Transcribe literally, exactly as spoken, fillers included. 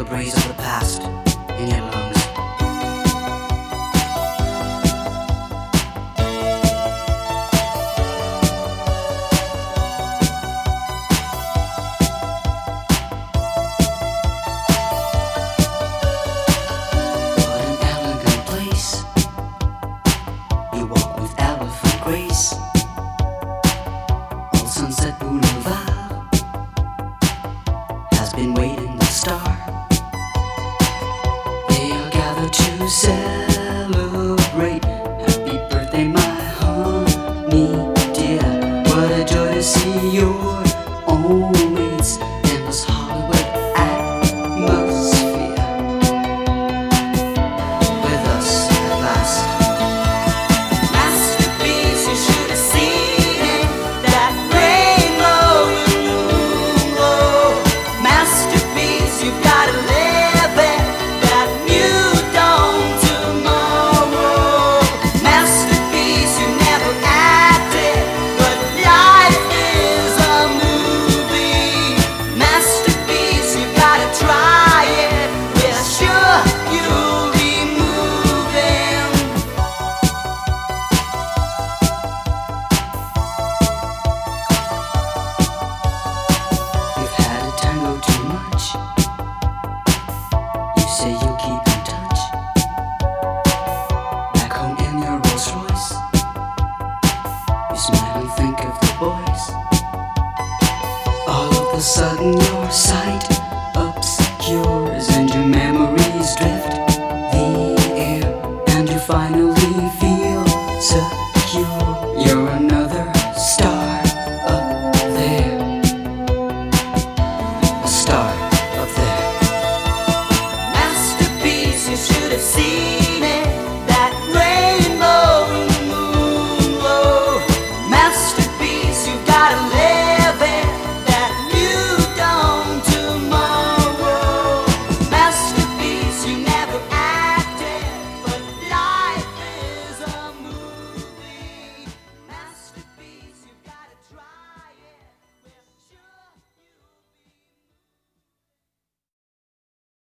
breeze of the past in your lungs. What an elegant place. You walk with elephant grace. Old Sunset Boulevard has been waiting to start. They are gathered to celebrate. Happy birthday, my honey dear. What a joy to see your